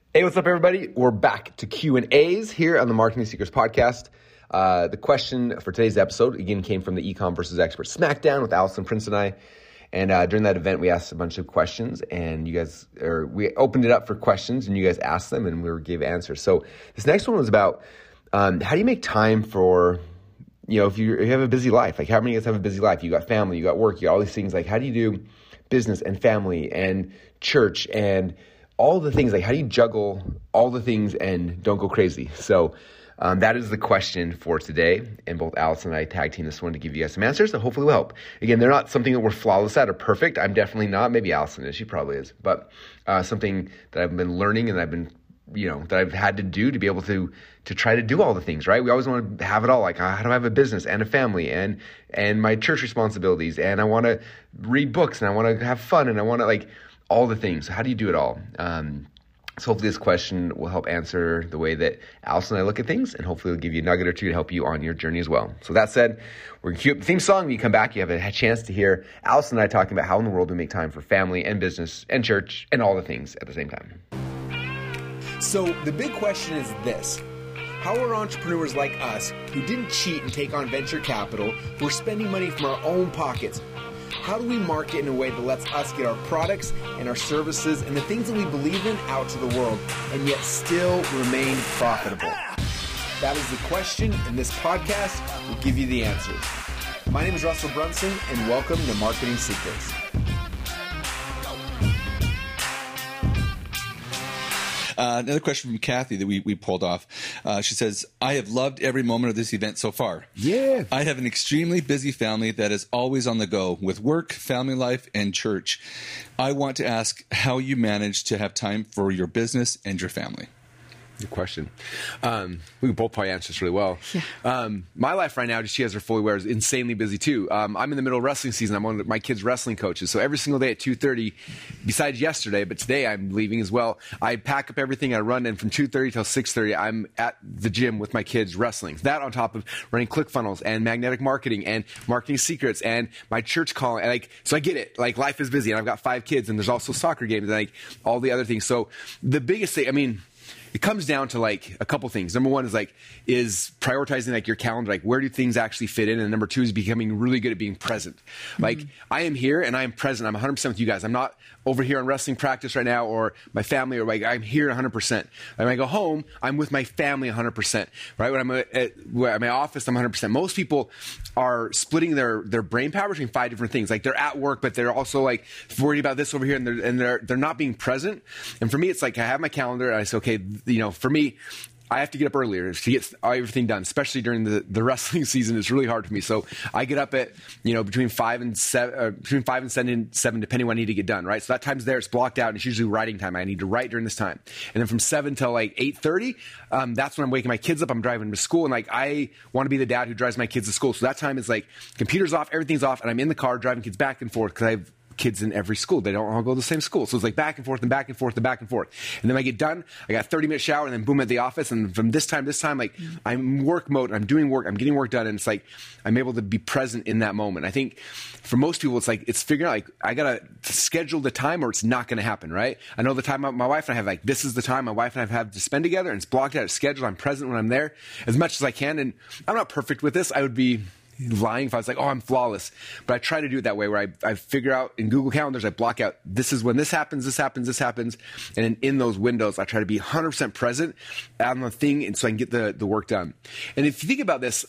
Hey, what's up, everybody? We're back to Q&As here on the Marketing Secrets Podcast. The question for today's episode, again, came from the Ecom versus Expert Smackdown with Allison Prince and I. And during that event, we asked a bunch of questions, and we opened it up for questions, and you guys asked them, and we gave answers. So this next one was about how do you make time for, if you have a busy life? Like, how many of us have a busy life? You got family, you got work, you got all these things. Like, how do you do business and family and church and all the things? Like, how do you juggle all the things and don't go crazy? So that is the question for today. And both Allison and I tag team this one to give you guys some answers that hopefully will help. Again, they're not something that we're flawless at or perfect. I'm definitely not. Maybe Allison is. She probably is. But something that I've been learning and I've been, that I've had to do to be able to try to do all the things, right? We always want to have it all. Like, how do I have a business and a family and my church responsibilities? And I want to read books and I want to have fun and I want to all the things. So how do you do it all? So hopefully this question will help answer the way that Allison and I look at things, and hopefully it'll give you a nugget or two to help you on your journey as well. So that said, we're going to cue up the theme song. When you come back, you have a chance to hear Allison and I talking about how in the world we make time for family and business and church and all the things at the same time. So the big question is this. How are entrepreneurs like us who didn't cheat and take on venture capital, who are spending money from our own pockets, how do we market in a way that lets us get our products and our services and the things that we believe in out to the world and yet still remain profitable? That is the question, and this podcast will give you the answers. My name is Russell Brunson, and welcome to Marketing Secrets. Another question from Kathy that we pulled off. She says, I have loved every moment of this event so far. Yeah. I have an extremely busy family that is always on the go with work, family life, and church. I want to ask how you manage to have time for your business and your family. Good question. We can both probably answer this really well. Yeah. My life right now, she has her fully aware, is insanely busy too. I'm in the middle of wrestling season. I'm one of my kids' wrestling coaches. So every single day at 2:30, besides yesterday, but today I'm leaving as well, I pack up everything, I run, and from 2:30 till 6:30, I'm at the gym with my kids wrestling. That on top of running ClickFunnels and magnetic marketing and marketing secrets and my church calling. And so I get it. Life is busy, and I've got 5 kids, and there's also soccer games and all the other things. So the biggest thing, it comes down to a couple things. Number one is prioritizing your calendar. Where do things actually fit in? And number two is becoming really good at being present. I am here and I am present. I'm 100% with you guys. I'm not over here on wrestling practice right now or my family, or I'm here 100%. When I go home, I'm with my family 100%. Right? When I'm at my office, I'm 100%. Most people are splitting their brain power between 5 different things. They're at work, but they're also worried about this over here, and they're not being present. And for me, it's I have my calendar and I say, okay, for me, I have to get up earlier to get everything done, especially during the wrestling season. It's really hard for me. So I get up at, between 5 and 7, depending what I need to get done, right? So that time's there. It's blocked out, and it's usually writing time. I need to write during this time. And then from 7 till 8:30, that's when I'm waking my kids up. I'm driving them to school, and I want to be the dad who drives my kids to school. So that time is computer's off, everything's off, and I'm in the car driving kids back and forth because I have kids in every school. They don't all go to the same school. So it's back and forth and back and forth and back and forth. And then I get done, I got a 30-minute shower, and then boom, at the office. And from this time, I'm work mode, I'm doing work, I'm getting work done. And it's I'm able to be present in that moment. I think for most people, it's figuring out, I got to schedule the time or it's not going to happen, right? I know the time my wife and I have, this is the time my wife and I have to spend together, and it's blocked out, it's scheduled. I'm present when I'm there as much as I can. And I'm not perfect with this. I would be lying if I was I'm flawless. But I try to do it that way, where I figure out in Google Calendars, I block out, this is when this happens, this happens, this happens. And then in those windows, I try to be 100% present on the thing, and so I can get the work done. And if you think about this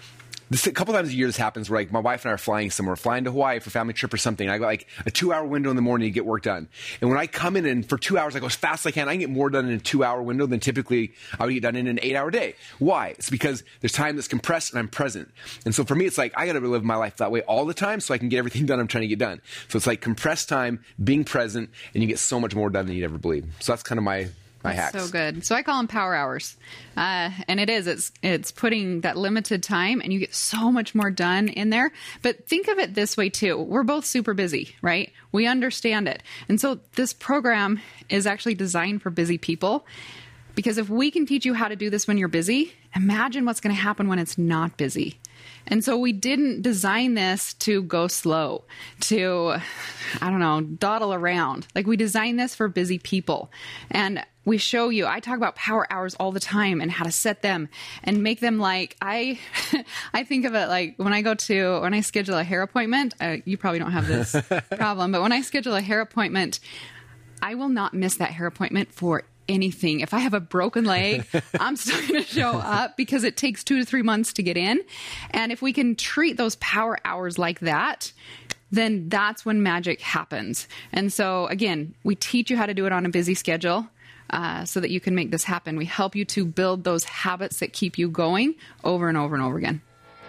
a couple times a year, this happens where my wife and I are flying somewhere, flying to Hawaii for a family trip or something. I got a 2-hour window in the morning to get work done. And when I come in and for 2 hours, I go as fast as I can get more done in a 2-hour window than typically I would get done in an 8-hour day. Why? It's because there's time that's compressed and I'm present. And so for me, it's I got to live my life that way all the time so I can get everything done I'm trying to get done. So it's compressed time, being present, and you get so much more done than you'd ever believe. So that's kind of my hacks. So good. So I call them power hours. And it's putting that limited time, and you get so much more done in there. But think of it this way too. We're both super busy, right? We understand it. And so this program is actually designed for busy people, because if we can teach you how to do this when you're busy, imagine what's going to happen when it's not busy. And so we didn't design this to go slow, to, dawdle around. Like, we designed this for busy people. And we show you, I talk about power hours all the time and how to set them and make them like, I think of it like when I schedule a hair appointment, you probably don't have this problem, but when I schedule a hair appointment, I will not miss that hair appointment for anything. If I have a broken leg, I'm still going to show up because it takes 2 to 3 months to get in. And if we can treat those power hours like that, then that's when magic happens. And so again, we teach you how to do it on a busy schedule. So that you can make this happen. We help you to build those habits that keep you going over and over and over again.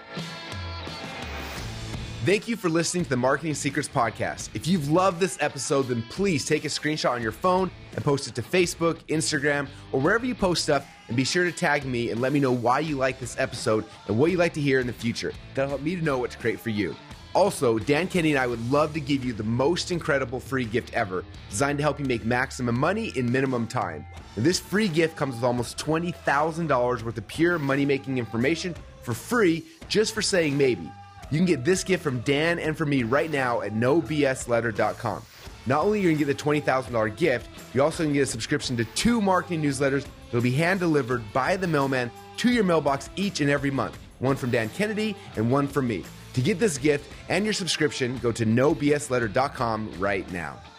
Thank you for listening to the Marketing Secrets Podcast. If you've loved this episode, then please take a screenshot on your phone and post it to Facebook, Instagram, or wherever you post stuff, and be sure to tag me and let me know why you like this episode and what you'd like to hear in the future. That'll help me to know what to create for you. Also, Dan Kennedy and I would love to give you the most incredible free gift ever, designed to help you make maximum money in minimum time. And this free gift comes with almost $20,000 worth of pure money-making information for free, just for saying maybe. You can get this gift from Dan and from me right now at nobsletter.com. Not only are you going to get the $20,000 gift, you also can get a subscription to 2 marketing newsletters that will be hand-delivered by the mailman to your mailbox each and every month. One from Dan Kennedy and one from me. To get this gift and your subscription, go to nobsletter.com right now.